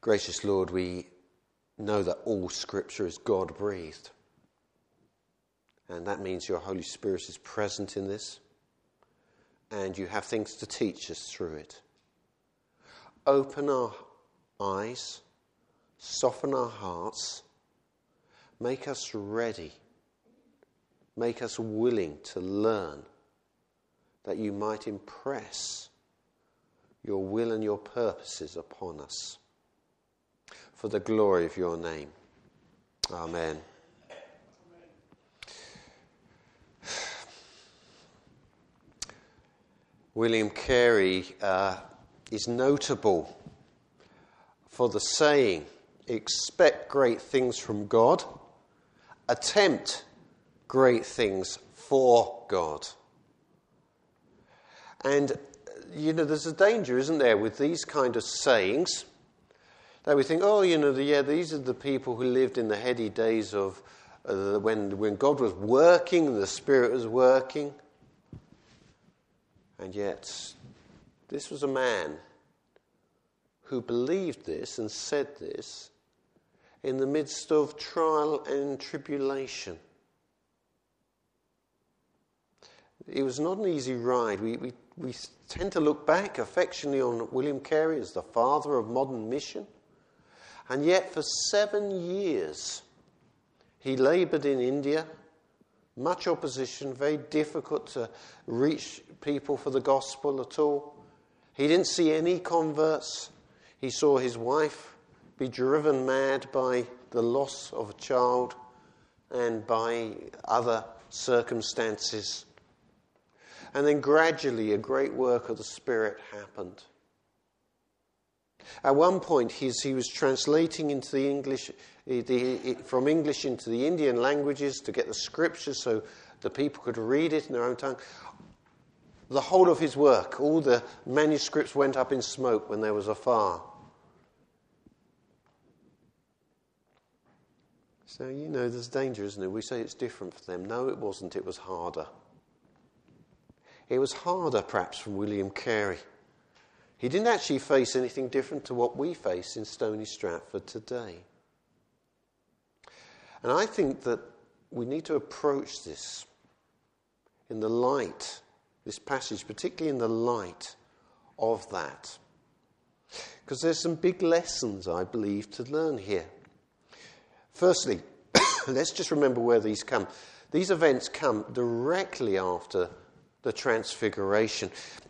Gracious Lord, we know that all Scripture is God-breathed. And that means your Holy Spirit is present in this. And you have things to teach us through it. Open our eyes, soften our hearts, make us ready, make us willing to learn, that you might impress your will and your purposes upon us. For the glory of your name. Amen. William Carey is notable for the saying, expect great things from God, attempt great things for God. And, there's a danger, isn't there, with these kind of sayings, that we think, these are the people who lived in the heady days of when God was working and the Spirit was working. And yet, this was a man who believed this and said this in the midst of trial and tribulation. It was not an easy ride. We tend to look back affectionately on William Carey as the father of modern mission. And yet for 7 years he laboured in India. Much opposition, very difficult to reach people for the gospel at all. He didn't see any converts. He saw his wife be driven mad by the loss of a child and by other circumstances. And then gradually a great work of the Spirit happened. At one point, he was translating into the English, from English into the Indian languages to get the scriptures so the people could read it in their own tongue. The whole of his work, all the manuscripts went up in smoke when there was a fire. So, there's danger, isn't there? We say it's different for them. No, it wasn't. It was harder. It was harder, perhaps, for William Carey. He didn't actually face anything different to what we face in Stony Stratford today. And I think that we need to approach this in the light, this passage, particularly in the light of that. Because there's some big lessons, I believe, to learn here. Firstly, let's just remember where these come. These events come directly after the Transfiguration.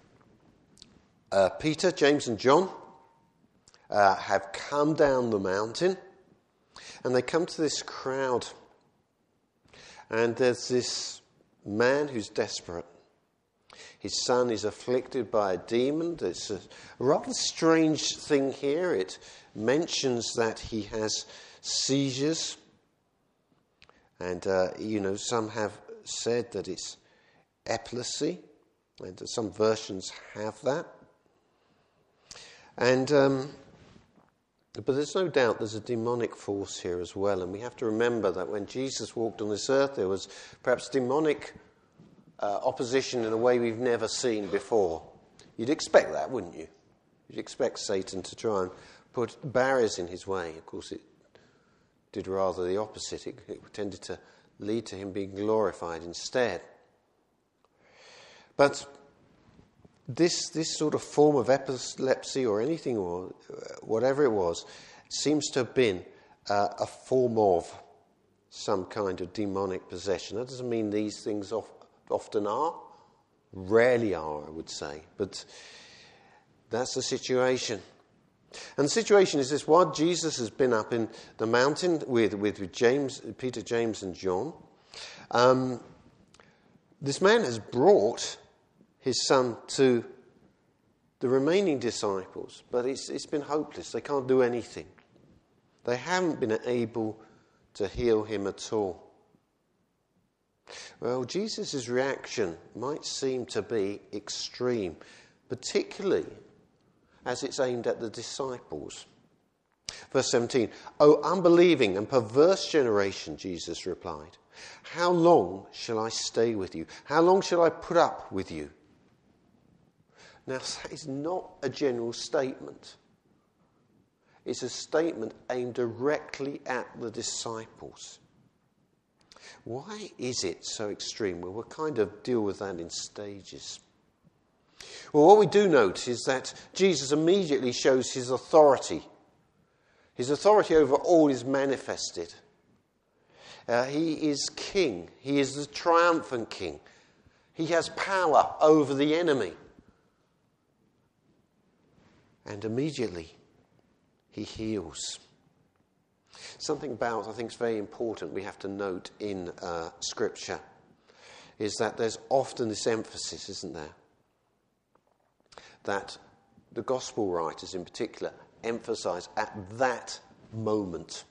Peter, James and John have come down the mountain and they come to this crowd, and there's this man who's desperate. His son is afflicted by a demon. It's a rather strange thing here. It mentions that he has seizures, and some have said that it's epilepsy, and some versions have that. And but there's no doubt there's a demonic force here as well, and we have to remember that when Jesus walked on this earth, there was perhaps demonic opposition in a way we've never seen before. You'd expect that, wouldn't you? You'd expect Satan to try and put barriers in his way. Of course, it did rather the opposite. It tended to lead to him being glorified instead. But this sort of form of epilepsy or anything or whatever it was seems to have been a form of some kind of demonic possession. That doesn't mean these things often are. Rarely are, I would say. But that's the situation. And the situation is this: while Jesus has been up in the mountain with Peter, James and John, this man has brought his son to the remaining disciples, but it's been hopeless. They can't do anything. They haven't been able to heal him at all. Well, Jesus' reaction might seem to be extreme, particularly as it's aimed at the disciples. Verse 17, "O unbelieving and perverse generation," Jesus replied, "how long shall I stay with you? How long shall I put up with you?" Now, that is not a general statement. It's a statement aimed directly at the disciples. Why is it so extreme? Well, we'll kind of deal with that in stages. Well, what we do note is that Jesus immediately shows his authority. His authority over all is manifested. He is king. He is the triumphant king. He has power over the enemy. And immediately, he heals. Something about, I think it's very important, we have to note in Scripture, is that there's often this emphasis, isn't there? That the gospel writers in particular emphasize at that moment.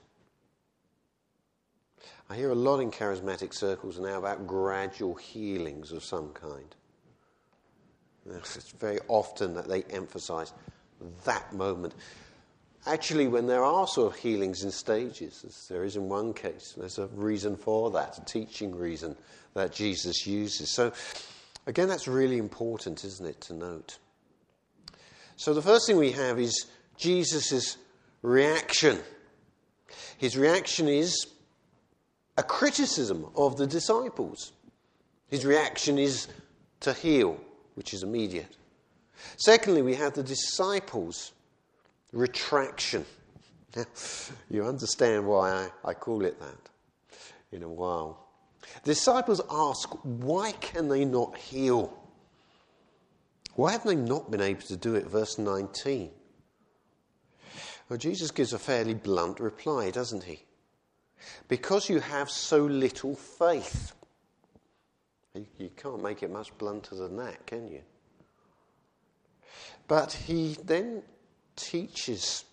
I hear a lot in charismatic circles now about gradual healings of some kind. It's very often that they emphasize that moment. Actually, when there are sort of healings in stages, as there is in one case, there's a reason for that, a teaching reason that Jesus uses. So, again, that's really important, isn't it, to note. So the first thing we have is Jesus' reaction. His reaction is a criticism of the disciples. His reaction is to heal, which is immediate. Secondly, we have the disciples' retraction. Now, you understand why I call it that in a while. The disciples ask, why can they not heal? Why have they not been able to do it? Verse 19. Well, Jesus gives a fairly blunt reply, doesn't he? Because you have so little faith. You can't make it much blunter than that, can you? But he then teaches.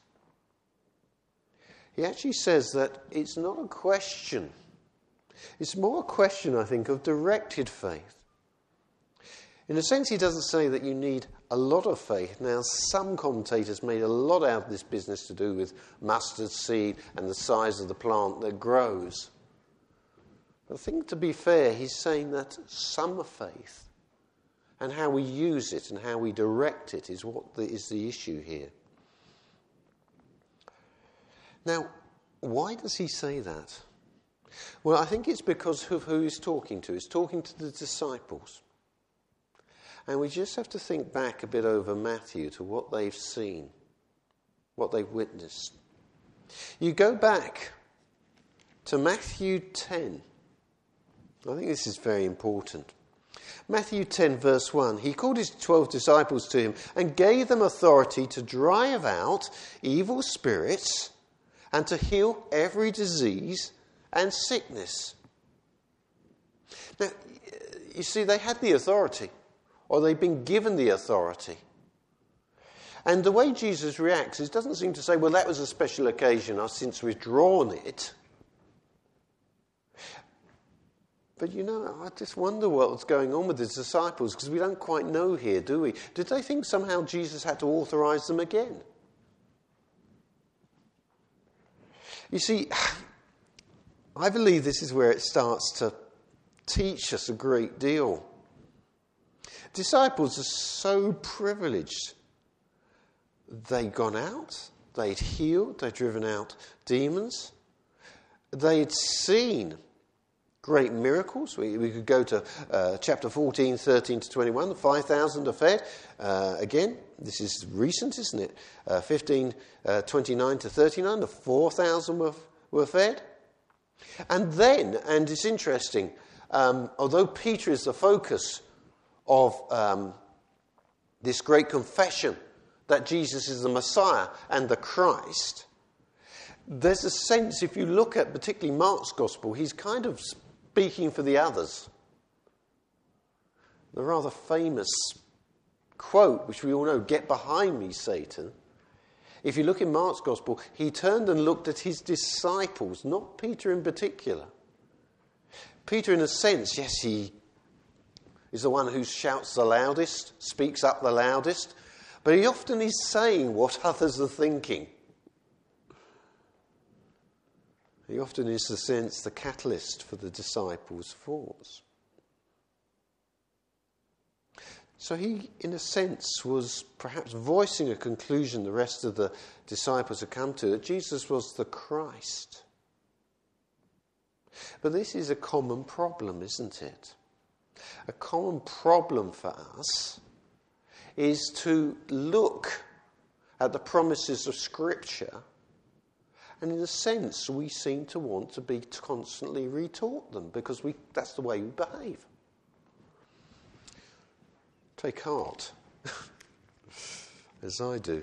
He actually says that it's not a question. It's more a question, I think, of directed faith. In a sense, he doesn't say that you need a lot of faith. Now, some commentators made a lot out of this business to do with mustard seed and the size of the plant that grows. But I think, to be fair, he's saying that some faith and how we use it and how we direct it is what is the issue here. Now, why does he say that? Well, I think it's because of who he's talking to. He's talking to the disciples. And we just have to think back a bit over Matthew to what they've seen, what they've witnessed. You go back to Matthew 10. I think this is very important. Matthew 10, verse 1. He called his 12 disciples to him and gave them authority to drive out evil spirits and to heal every disease and sickness. Now, you see, they had the authority, or they've been given the authority. And the way Jesus reacts is doesn't seem to say, well, that was a special occasion, I've since withdrawn it. But you know, I just wonder what was going on with the disciples, because we don't quite know here, do we? Did they think somehow Jesus had to authorize them again? You see, I believe this is where it starts to teach us a great deal. Disciples are so privileged. They'd gone out, they'd healed, they'd driven out demons, they'd seen great miracles. We could go to chapter 14, 13 to 21. The 5,000 are fed. Again, this is recent, isn't it? 15, 29 to 39. The 4,000 were fed. And then, and it's interesting, although Peter is the focus of this great confession that Jesus is the Messiah and the Christ, there's a sense, if you look at particularly Mark's Gospel, he's kind of speaking for the others. The rather famous quote, which we all know, "Get behind me, Satan." If you look in Mark's Gospel, he turned and looked at his disciples, not Peter in particular. Peter, in a sense, yes, he is the one who shouts the loudest, speaks up the loudest, but he often is saying what others are thinking. He often is, in a sense, the catalyst for the disciples' thoughts. So he, in a sense, was perhaps voicing a conclusion the rest of the disciples had come to, that Jesus was the Christ. But this is a common problem, isn't it? A common problem for us is to look at the promises of Scripture, and in a sense we seem to want to be constantly retaught them because that's the way we behave. Take heart, as I do.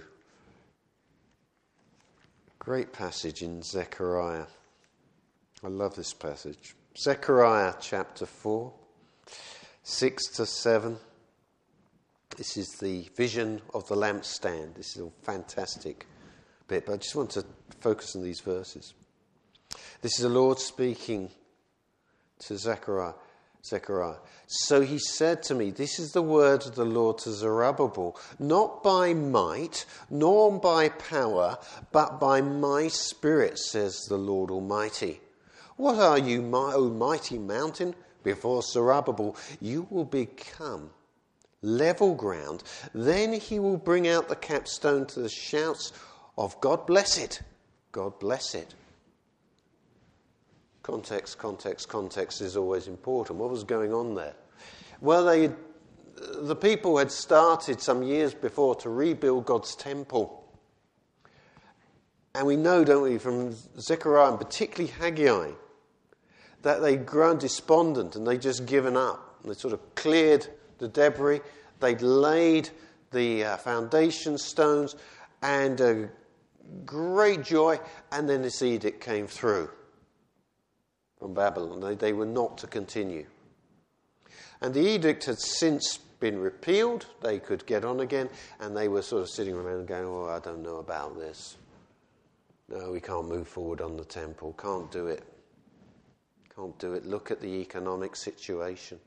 Great passage in Zechariah. I love this passage. Zechariah chapter 4, 6 to 7. This is the vision of the lampstand. This is a fantastic bit, but I just want to focus on these verses. This is the Lord speaking to Zechariah. So he said to me, this is the word of the Lord to Zerubbabel, not by might, nor by power, but by my Spirit, says the Lord Almighty. What are you, my almighty mountain? Before Zerubbabel, you will become level ground. Then he will bring out the capstone to the shouts of God bless it. God bless it. Context is always important. What was going on there? Well, the people had started some years before to rebuild God's temple. And we know, don't we, from Zechariah and particularly Haggai, that they'd grown despondent and they'd just given up. They sort of cleared the debris. They'd laid the foundation stones, and great joy. And then this edict came through from Babylon. They were not to continue. And the edict had since been repealed. They could get on again. And they were sort of sitting around going, oh, I don't know about this. No, we can't move forward on the temple. Can't do it. Can't do it. Look at the economic situation.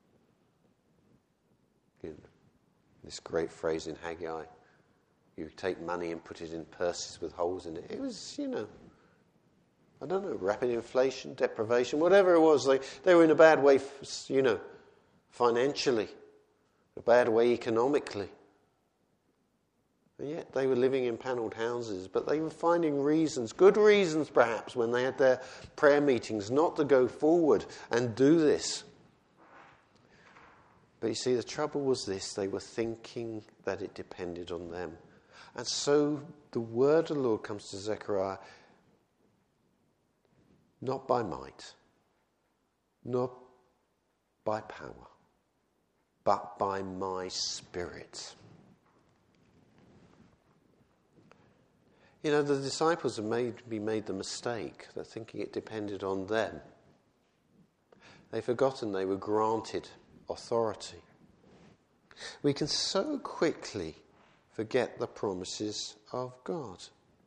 This great phrase in Haggai. You take money and put it in purses with holes in it. It was, I don't know, rapid inflation, deprivation, whatever it was. They were in a bad way, financially, a bad way economically. And yet they were living in panelled houses, but they were finding reasons, good reasons perhaps, when they had their prayer meetings, not to go forward and do this. But you see, the trouble was this: they were thinking that it depended on them. And so the word of the Lord comes to Zechariah, not by might, not by power, but by my Spirit. The disciples have made the mistake that thinking it depended on them. They've forgotten they were granted authority. We can so quickly forget the promises of God.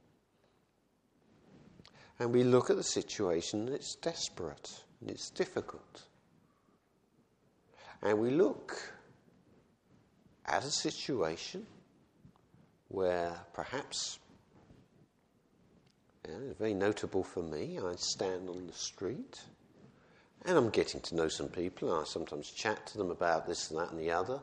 And we look at the situation and it's desperate and it's difficult. And we look at a situation where perhaps, it's very notable for me, I stand on the street and I'm getting to know some people, and I sometimes chat to them about this and that and the other.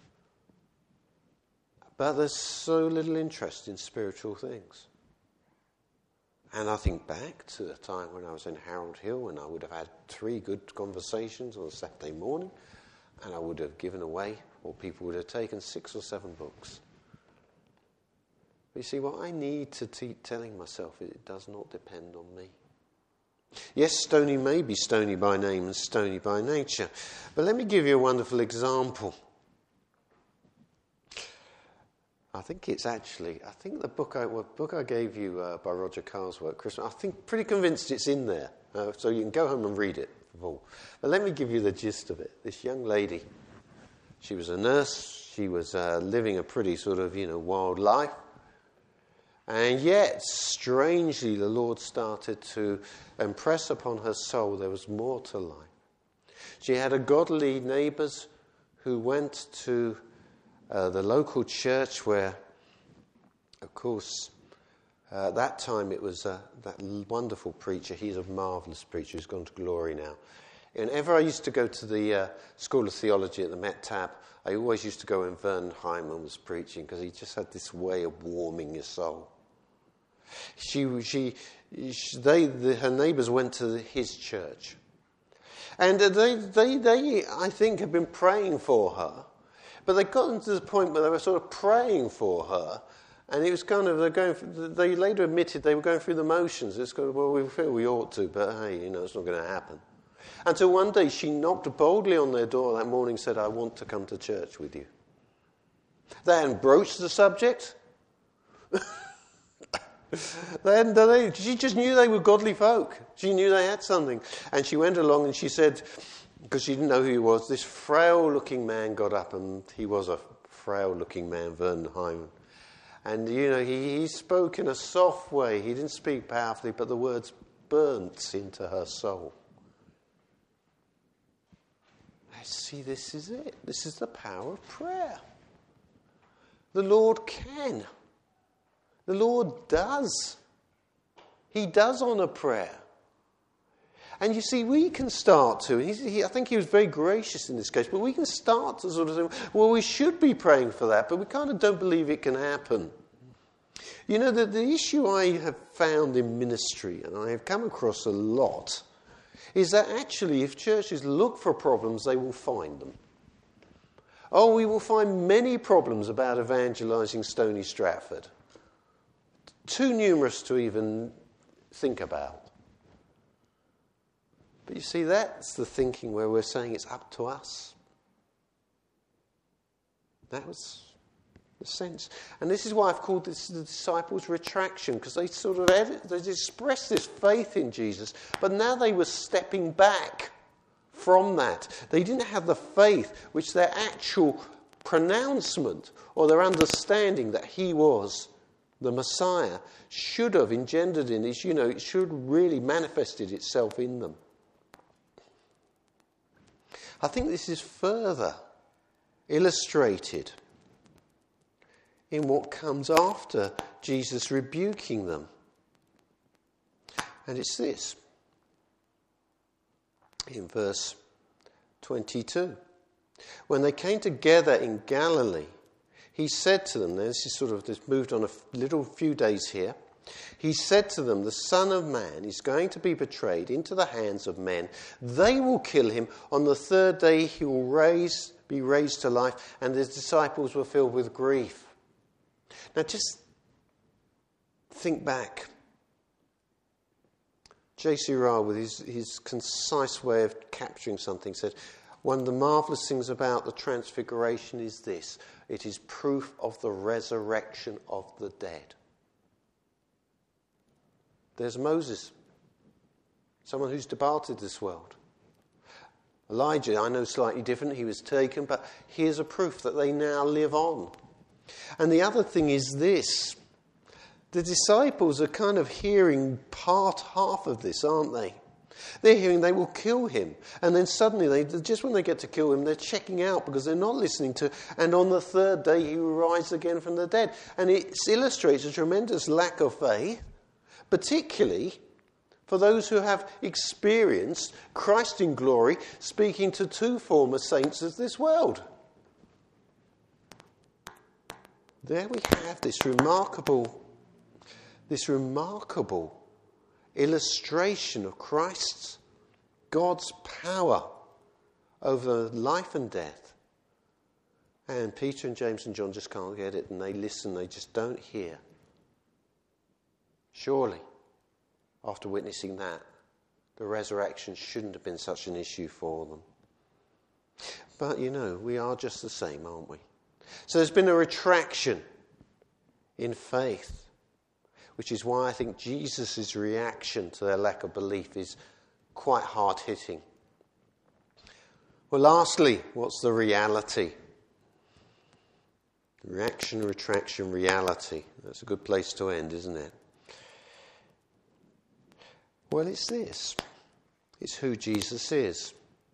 But there's so little interest in spiritual things. And I think back to a time when I was in Harold Hill, and I would have had 3 good conversations on a Saturday morning, and I would have given away, or people would have taken 6 or 7 books. But you see, what I need to keep telling myself is it does not depend on me. Yes, Stony may be stony by name and stony by nature, but let me give you a wonderful example. I think the book I gave you by Roger Carswell, Christmas, pretty convinced it's in there. So you can go home and read it. But let me give you the gist of it. This young lady, she was a nurse. She was living a pretty sort of, wild life. And yet, strangely, the Lord started to impress upon her soul there was more to life. She had a godly neighbours who went to the local church where, of course, at that time it was that wonderful preacher. He's a marvellous preacher who's gone to glory now. Whenever I used to go to the School of Theology at the Met Tab, I always used to go when Vern Hyman was preaching because he just had this way of warming your soul. Her neighbours went to his church. And they, I think, had been praying for her. But they got to the point where they were sort of praying for her. And it was kind of, they later admitted they were going through the motions. It's kind of, well, we feel we ought to, but hey, it's not going to happen. Until one day she knocked boldly on their door that morning and said, I want to come to church with you. They hadn't broached the subject. She just knew they were godly folk. She knew they had something. And she went along and she said, because she didn't know who he was, this frail-looking man got up, and he was a frail-looking man, Vernon Hyman. And, he spoke in a soft way. He didn't speak powerfully, but the words burnt into her soul. See, this is it. This is the power of prayer. The Lord can. The Lord does. He does honour prayer. And you see, we can start to, I think he was very gracious in this case, but we can start to sort of say, well, we should be praying for that, but we kind of don't believe it can happen. The issue I have found in ministry, and I have come across a lot, is that actually if churches look for problems, they will find them. Oh, we will find many problems about evangelising Stony Stratford. Too numerous to even think about. But you see, that's the thinking where we're saying it's up to us. That was the sense. And this is why I've called this the disciples' retraction, because they they expressed this faith in Jesus, but now they were stepping back from that. They didn't have the faith which their actual pronouncement or their understanding that he was the Messiah should have engendered in this, it should really manifested itself in them. I think this is further illustrated in what comes after Jesus rebuking them. And it's this. In verse 22. When they came together in Galilee, he said to them, this moved on a little few days here. He said to them, the Son of Man is going to be betrayed into the hands of men. They will kill him. On the third day he will be raised to life. And his disciples were filled with grief. Now just think back. J.C. Ryle, with his concise way of capturing something, said, one of the marvellous things about the Transfiguration is this. It is proof of the resurrection of the dead. There's Moses, someone who's departed this world. Elijah, I know slightly different, he was taken, but here's a proof that they now live on. And the other thing is this. The disciples are kind of hearing half of this, aren't they? They're hearing they will kill him. And then suddenly, just when they get to kill him, they're checking out because they're not listening to, and on the third day he will rise again from the dead. And it illustrates a tremendous lack of faith, particularly for those who have experienced Christ in glory speaking to two former saints of this world. There we have this remarkable illustration of Christ's, God's power over life and death. And Peter and James and John just can't get it, and they listen, they just don't hear. Surely, after witnessing that, the resurrection shouldn't have been such an issue for them. But we are just the same, aren't we? So there's been a retraction in faith, which is why I think Jesus' reaction to their lack of belief is quite hard-hitting. Well, lastly, what's the reality? Reaction, retraction, reality. That's a good place to end, isn't it? Well, it's this. It's who Jesus is.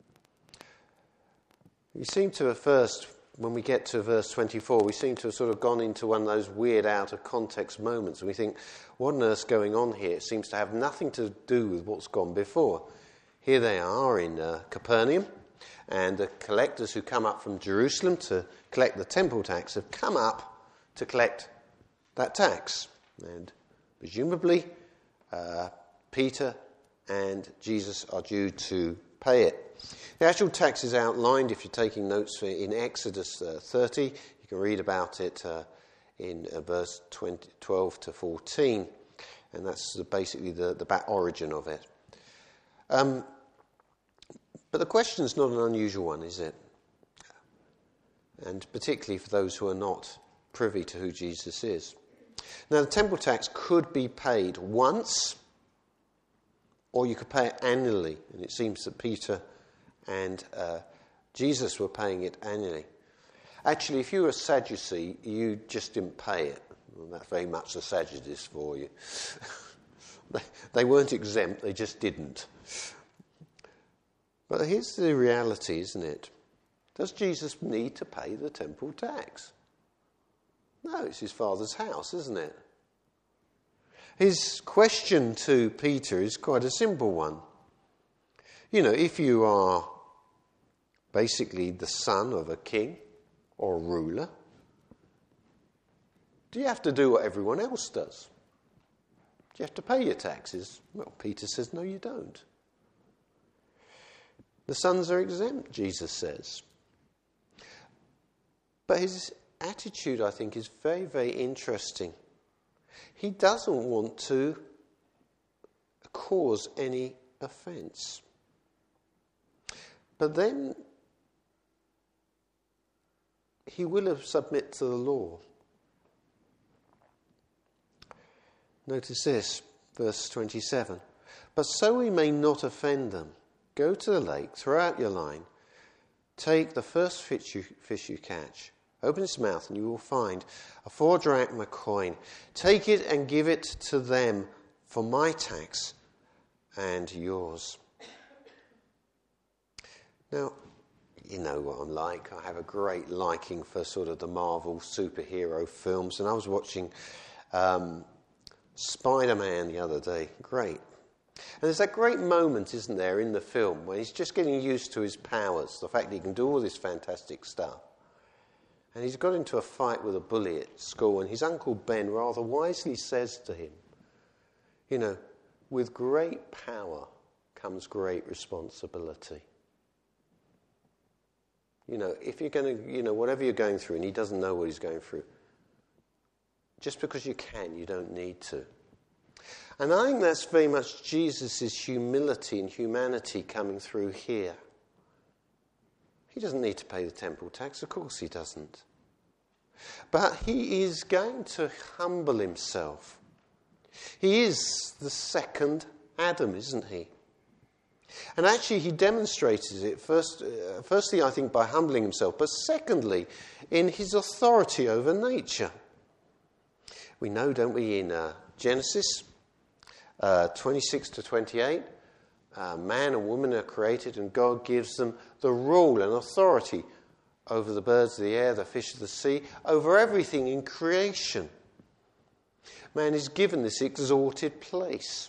We seem to have first, when we get to verse 24, we seem to have sort of gone into one of those weird out-of-context moments. And we think, what on earth's going on here? It seems to have nothing to do with what's gone before. Here they are in Capernaum, and the collectors who come up from Jerusalem to collect the temple tax have come up to collect that tax. And presumably, Peter and Jesus are due to pay it. The actual tax is outlined, if you're taking notes, in Exodus 30. You can read about it in verse 12 to 14, and that's basically the back origin of it. But the question's not an unusual one, is it? And particularly for those who are not privy to who Jesus is. Now, the temple tax could be paid once, or you could pay it annually. And it seems that Peter and Jesus were paying it annually. Actually, if you were a Sadducee, you just didn't pay it. Well, that's very much the Sadducees for you. They weren't exempt, they just didn't. But here's the reality, isn't it? Does Jesus need to pay the temple tax? No, it's his Father's house, isn't it? His question to Peter is quite a simple one. You know, if you are basically the son of a king or a ruler, do you have to do what everyone else does? Do you have to pay your taxes? Well, Peter says, no, you don't. The sons are exempt, Jesus says. But his attitude, I think, is very, very interesting. He doesn't want to cause any offence. But then he will submit to the law. Notice this, verse 27. But so we may not offend them, go to the lake, throw out your line, take the first fish you catch, open its mouth and you will find a 4 drachma coin. Take it and give it to them for my tax and yours. Now, you know what I'm like. I have a great liking for sort of the Marvel superhero films, and I was watching Spider-Man the other day. Great. And there's that great moment, isn't there, in the film where he's just getting used to his powers, the fact that he can do all this fantastic stuff. And he's got into a fight with a bully at school, and his Uncle Ben rather wisely says to him, you know, with great power comes great responsibility. You know, if you're going to, you know, whatever you're going through, and he doesn't know what he's going through, just because you can, you don't need to. And I think that's very much Jesus' humility and humanity coming through here. He doesn't need to pay the temple tax, of course he doesn't. But he is going to humble himself. He is the second Adam, isn't he? And actually he demonstrates it firstly, I think, by humbling himself, but secondly, in his authority over nature. We know, don't we, in Genesis 26 to 28, man and woman are created and God gives them the rule and authority over the birds of the air, the fish of the sea, over everything in creation. Man is given this exalted place.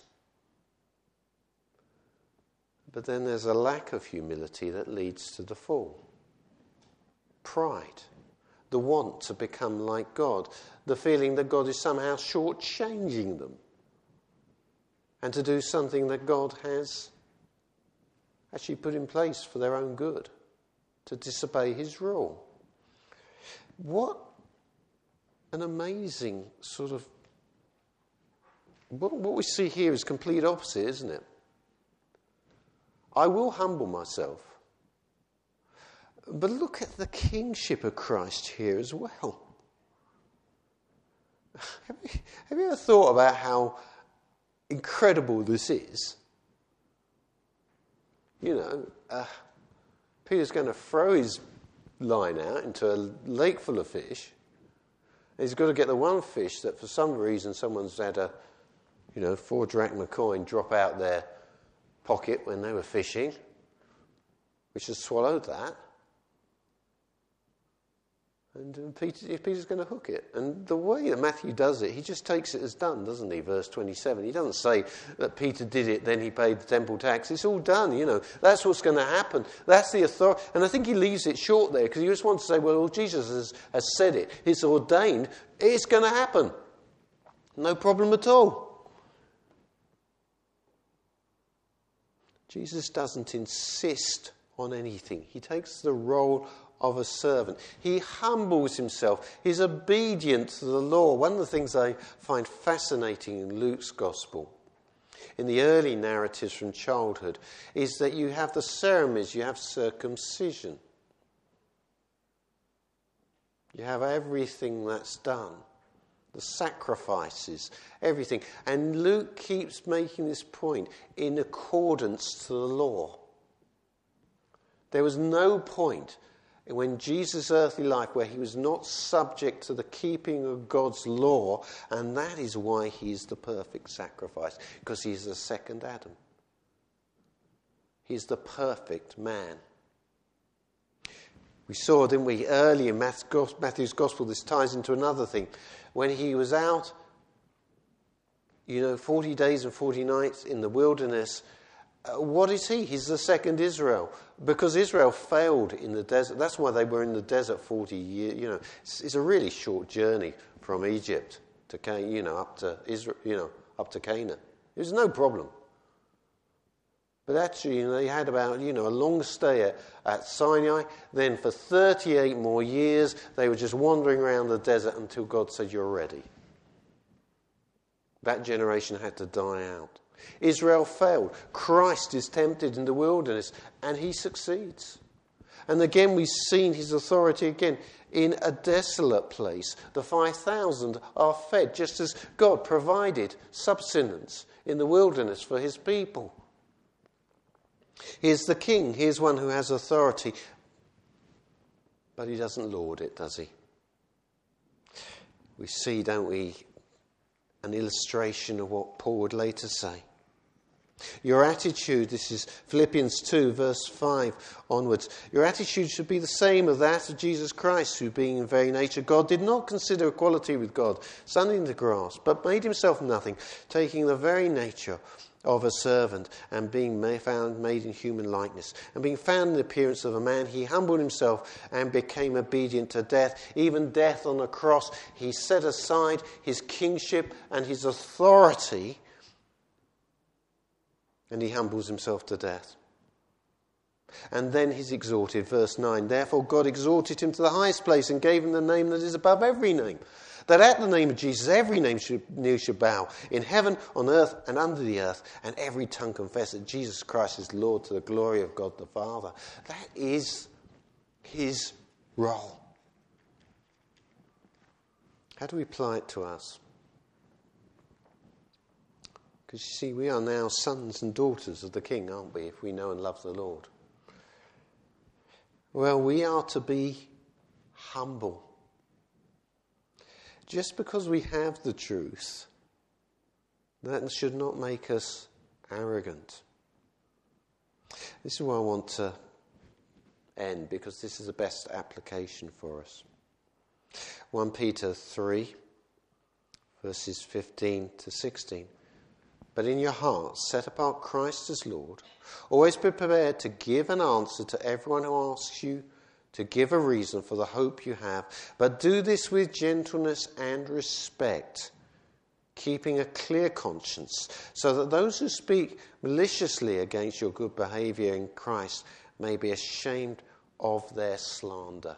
But then there's a lack of humility that leads to the fall. Pride, the want to become like God, the feeling that God is somehow shortchanging them, and to do something that God has actually put in place for their own good, to disobey his rule. What an amazing sort of... What we see here is complete opposite, isn't it? I will humble myself. But look at the kingship of Christ here as well. Have you ever thought about how incredible this is? You know, Peter's going to throw his line out into a lake full of fish. And he's got to get the one fish that for some reason someone's had a 4 drachma coin drop out their pocket when they were fishing, which has swallowed that. And Peter's going to hook it. And the way that Matthew does it, he just takes it as done, doesn't he? Verse 27. He doesn't say that Peter did it, then he paid the temple tax. It's all done, you know. That's what's going to happen. That's the authority. And I think he leaves it short there because he just wants to say, well, Jesus has said it. It's ordained. It's going to happen. No problem at all. Jesus doesn't insist on anything. He takes the role of a servant. He humbles himself. He's obedient to the law. One of the things I find fascinating in Luke's gospel, in the early narratives from childhood, is that you have the ceremonies, you have circumcision. You have everything that's done. The sacrifices, everything. And Luke keeps making this point in accordance to the law. There was no point when Jesus' earthly life where he was not subject to the keeping of God's law, and that is why he is the perfect sacrifice, because he is the second Adam. He's the perfect man. We saw, didn't we, early in Matthew's Gospel, this ties into another thing. When he was out, 40 days and 40 nights in the wilderness, what is he? He's the second Israel. Because Israel failed in the desert. That's why they were in the desert 40 years. It's a really short journey from Egypt to up to Israel, up to Canaan. It was no problem. But actually, they had about, a long stay at Sinai. Then for 38 more years, they were just wandering around the desert until God said, "You're ready." That generation had to die out. Israel failed. Christ is tempted in the wilderness, and he succeeds. And again, we've seen his authority again in a desolate place. The 5,000 are fed, just as God provided subsistence in the wilderness for his people. Here's the king. Here's one who has authority. But he doesn't lord it, does he? We see, don't we, an illustration of what Paul would later say. Your attitude, this is Philippians 2, verse 5 onwards. Your attitude should be the same as that of Jesus Christ, who being in very nature God, did not consider equality with God something to grasp, but made himself nothing, taking the very nature of a servant, and being made in human likeness. And being found in the appearance of a man, he humbled himself and became obedient to death, even death on a cross. He set aside his kingship and his authority, and he humbles himself to death. And then he's exalted, verse 9. Therefore God exalted him to the highest place and gave him the name that is above every name, that at the name of Jesus every knee should bow, in heaven, on earth, and under the earth, and every tongue confess that Jesus Christ is Lord, to the glory of God the Father. That is his role. How do we apply it to us? Because you see, we are now sons and daughters of the King, aren't we, if we know and love the Lord? Well, we are to be humble. Just because we have the truth, that should not make us arrogant. This is where I want to end, because this is the best application for us. 1 Peter 3, verses 15 to 16. But in your hearts set apart Christ as Lord. Always be prepared to give an answer to everyone who asks you to give a reason for the hope you have. But do this with gentleness and respect, keeping a clear conscience, so that those who speak maliciously against your good behaviour in Christ may be ashamed of their slander.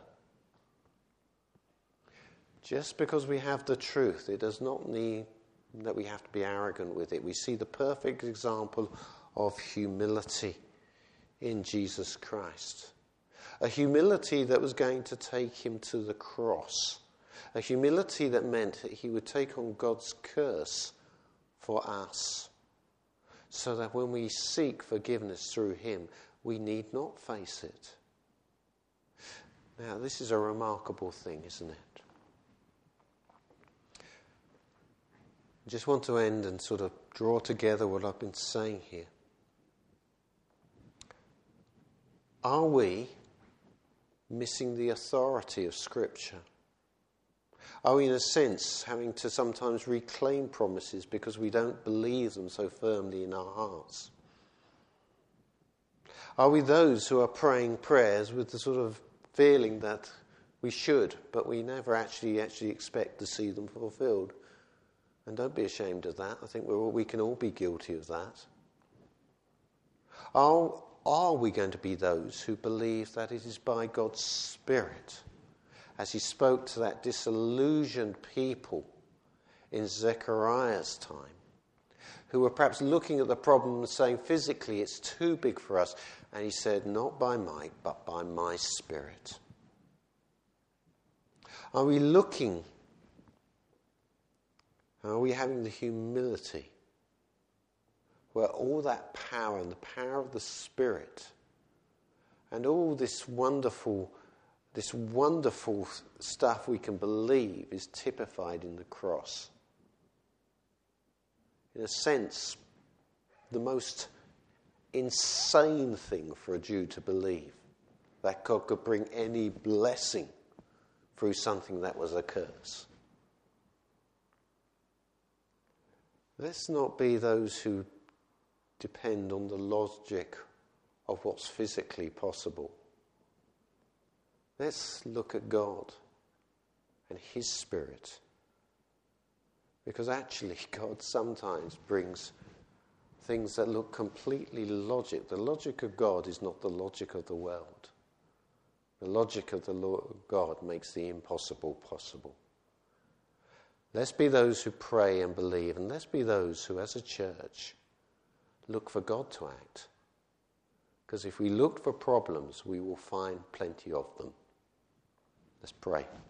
Just because we have the truth, it does not mean that we have to be arrogant with it. We see the perfect example of humility in Jesus Christ. A humility that was going to take him to the cross. A humility that meant that he would take on God's curse for us, so that when we seek forgiveness through him, we need not face it. Now, this is a remarkable thing, isn't it? I just want to end and sort of draw together what I've been saying here. Are we missing the authority of Scripture? Are we, in a sense, having to sometimes reclaim promises because we don't believe them so firmly in our hearts? Are we those who are praying prayers with the sort of feeling that we should, but we never actually expect to see them fulfilled? And don't be ashamed of that. I think we can all be guilty of that. Are we going to be those who believe that it is by God's Spirit, as he spoke to that disillusioned people in Zechariah's time, who were perhaps looking at the problem and saying, physically, it's too big for us. And he said, not by might, but by my Spirit. Are we looking? Are we having the humility where all that power and the power of the Spirit and all this wonderful stuff we can believe is typified in the cross? In a sense, the most insane thing for a Jew to believe, that God could bring any blessing through something that was a curse. Let's not be those who depend on the logic of what's physically possible. Let's look at God and his Spirit. Because actually God sometimes brings things that look completely logic. The logic of God is not the logic of the world. The logic of the Lord God makes the impossible possible. Let's be those who pray and believe, and let's be those who, as a church, look for God to act. Because if we look for problems, we will find plenty of them. Let's pray.